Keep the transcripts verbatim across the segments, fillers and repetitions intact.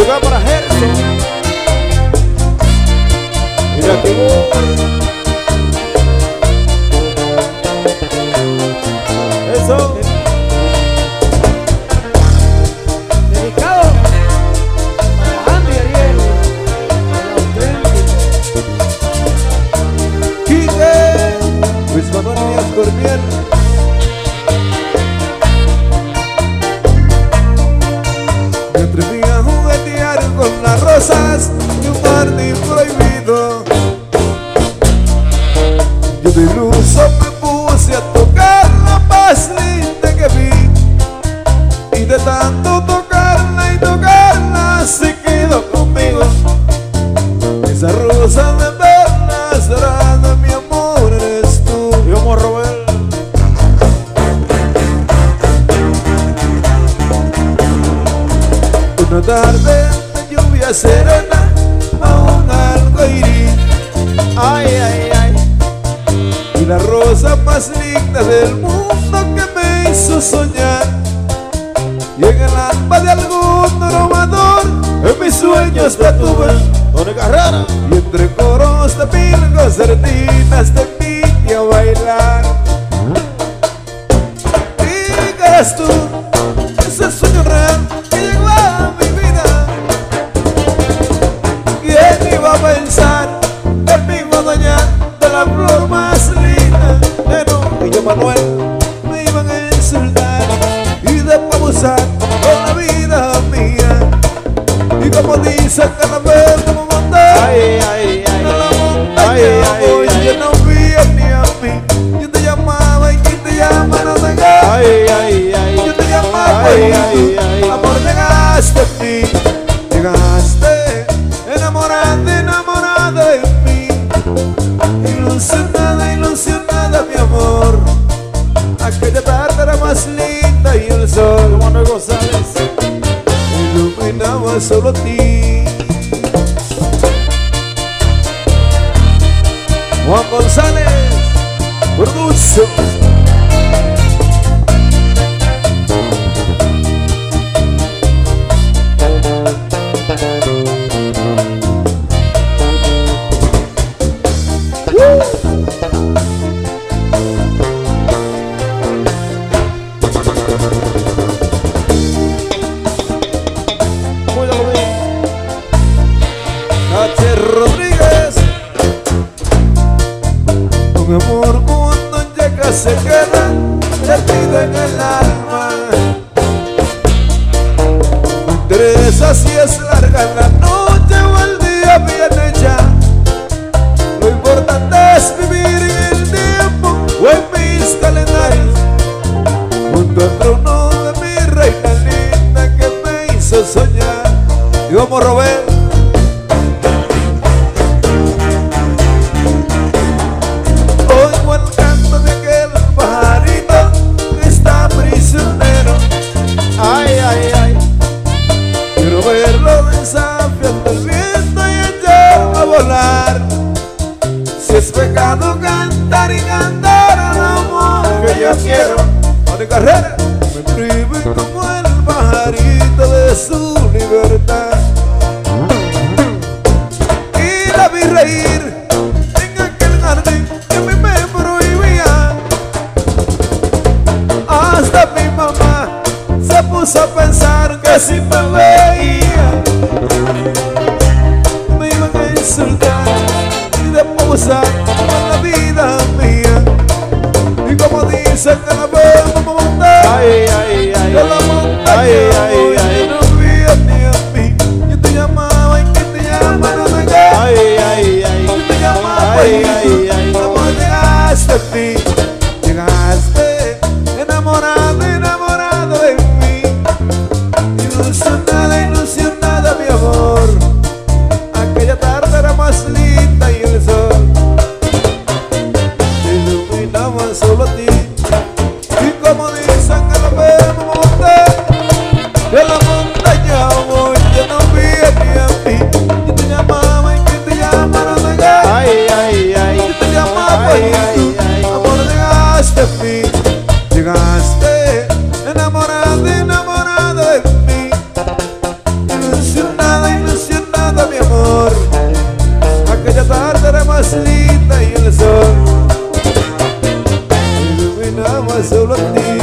lugar para Gerson. Mira que voy. Eso. Dedicado para Andy y Ariel. Quique Luis Manuel Díaz Cormiel. Me atreví a juguetear con las rosas de un jardín prohibido. Yo de iluso me puse a tocar la más linda que vi, y de tanto tocarla y tocarla se quedó conmigo. Esa rosa de perlas dorada, mi amor, eres tú. Yo amo a Robert. Una tarde de lluvia serena a un arcoíris. Ay, ay, ay. Y la rosa más linda del mundo que me hizo soñar. Y en el alma de algún trovador en mis sueños la tuve. Tony Carrera. Y entre coros de mil concertinas te invité a bailar. Y que eres tú, ese sueño real que llegó a mi vida. ¿Quién iba a pensar el mismo dueño de la flor más linda? Neno y yo Manuel me iban a insultar y después abusar con la vida mía. Y como dicen que la vez como montar, ay, ay, ay, no la montaña, ay, ay, voy, ay, yo no vi ni a mí. Yo te llamaba y quien te llama no te engaña. Ay, ay, ay, yo te llamaba, ay, y ay, ay, amor, llegaste a mí, llegaste enamorada, enamorada de mí, ilusionada, ilusionada, mi amor. Aquella tarde era más linda y el sol, Manuel González, iluminaba solo a ti. Juan González, Producio. H. Rodríguez. Mi amor cuando llega se queda perdido en el alma. Me interesa si es larga la noche o el día bien hecha. Lo importante es vivir en el tiempo o en mis calendarios, junto al trono de mi reina linda que me hizo soñar. Y vamos, Robert. Ay, ay, ay, quiero verlo desafiando el viento y echarlo a volar. Si es pecado cantar y cantar al amor que yo quiero. Tony Carrera. Me prive como el pajarito de su libertad. Y la vi reír en aquel jardín que a mí me prohibía. Hasta mi mamá se puso a pensar que si me veía me iban a insultar y después abusar con la vida mía. Y como dicen que la veo como montar, ay, ay, ay, yo la montaña, ay, ay, ay, yo no vi ni a mí. Yo te llamaba y quien te llama no te engaña. Ay, ay, ay, yo te llamaba, ay, ay, ay, como llegaste a mí, llegaste enamorada, enamorada de mí. Ilusionada, ilusionada, mi amor. Aquella tarde era más linda y el sol iluminaba solo a ti. Y como dicen que la vemos montar, nada más solo a ti.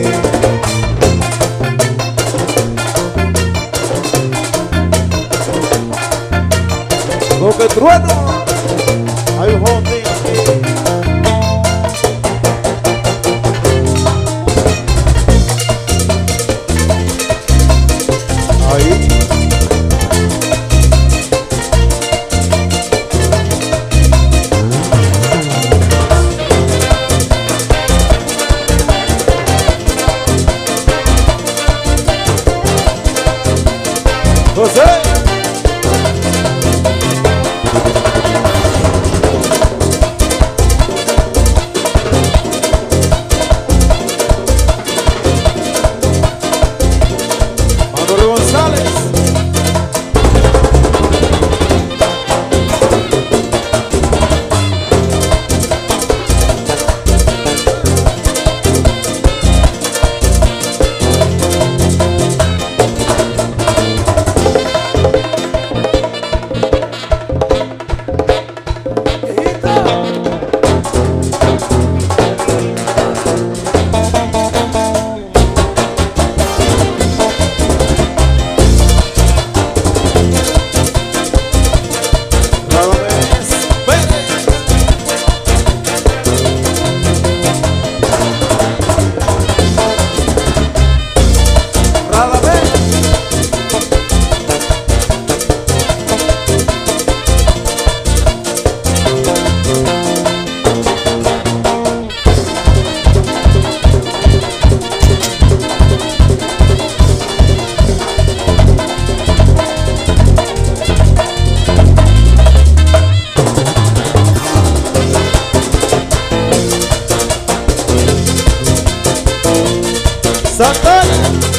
Porque trueno, hay un joven aquí. Ahí. José. Manuel González. Santana.